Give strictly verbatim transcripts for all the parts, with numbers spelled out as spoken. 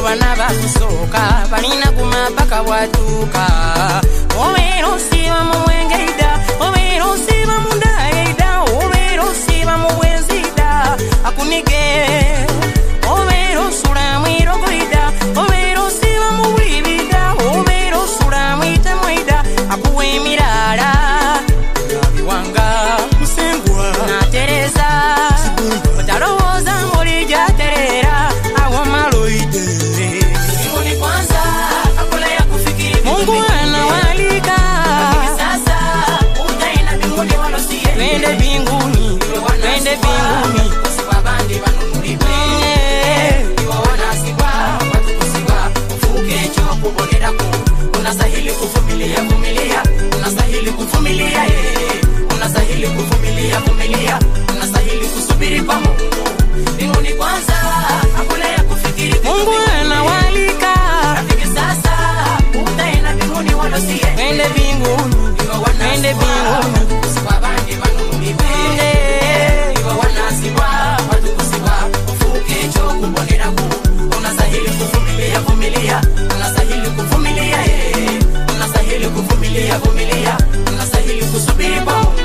bana bakusoka balina kumapaka bwatuka obero siba mu mwengeida obero siba mu ndaida obero siba mu bwenzida akunige obero sura mwiro goida obero siba mu bwibida obero sura mwite mwida akuwe mirara nabiwanga musengwa na Teresa mataroza muri ja terera awo maloide ngoni kwanza akula ya kufikiri Mungu anawalika sasa utaenda mbinguni walosie twende mbinguni twende mbinguni usibabande banunuliwe iwa wanasiba watukusiba ufuke cho kubonera ku unastahili kuvumilia vumilia unastahili kuvumilia eh unastahili kuvumilia vumilia unastahili kusubiri kwa Mungu mbinguni kwanza hakuna ya kufikiri Mungu anawalika rafiki sasa utaenda mbinguni walosie twende mbinguni twende mbinguni usibabande banunuliwe iwa wanasiba watukusiba ufuke cho kubonera ku unastahili kuvumilia vumilia unastahili kuvumilia eh unastahili kuvumilia vumilia unastahili kusubiri kwa Mungu.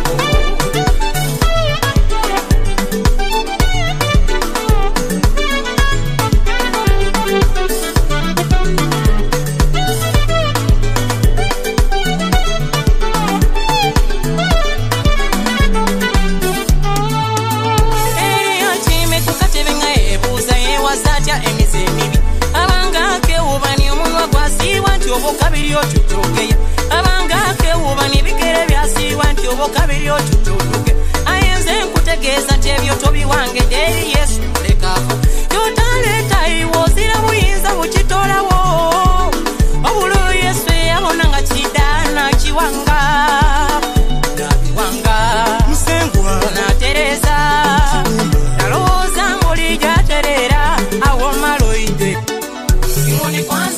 Kabiri otutuke abanga ke ubani bikere byasi wanti obokabiri otutuke ayenze nkutegeza tebyo tobi wange deri Yesu mulekafu yotaleta iwozira buyinza bukitorawo obulu Yesu yabonanga kidana kiwanga nabiwanga musengwa na Teresa naloza muri ja terera awo maloide ngoni kwanza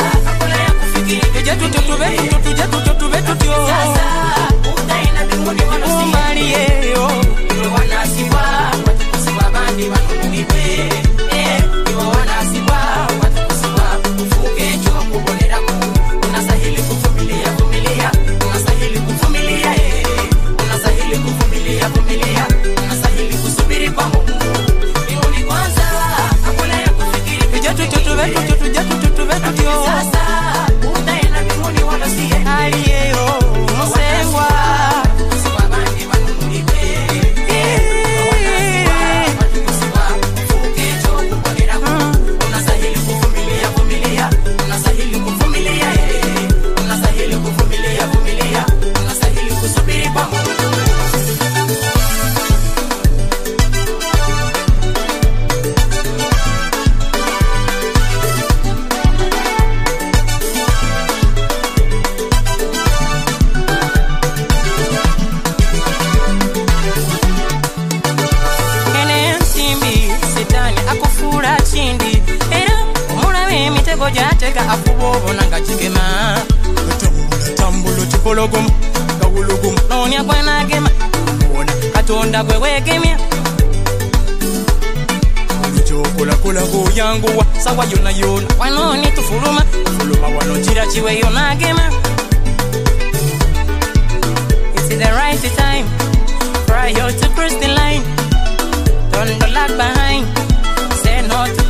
Jetu tutu vetu tutu jetu tutu vetu tio sasa utaenda mbinguni walosie umalie yo iwe wanasiwa watukusiwa bandi banunuliwe eh iwe wanasiwa watukusiwa ufuke cho kubonera ku unastahili kuvumilia vumilia unastahili kuvumilia eh unastahili kuvumilia vumilia unastahili kusubiri kwa Mungu mbinguni kwanza hakuna ya kufikiri jetu tutu vetu tutu jetu tutu vetu tio sasa aliyeyo musengwa usibabande banunuliwe watukusiwa ufuke cho kubonera ku unastahili kuvumilia vumilia unastahili kuvumilia eh unastahili kuvumilia vumilia unastahili kusubiri kwa Mungu. Jateka afubo nanga chigema tambula tambulo chipologom gawulugum nonya kwana gema bona katonda gwe wegemya chokola kola go yangu wa sawa yona yona wanoni tufuluma fuluma wano chira chiwe yona gema it's the right time prior to cross the line don't go lag behind say no to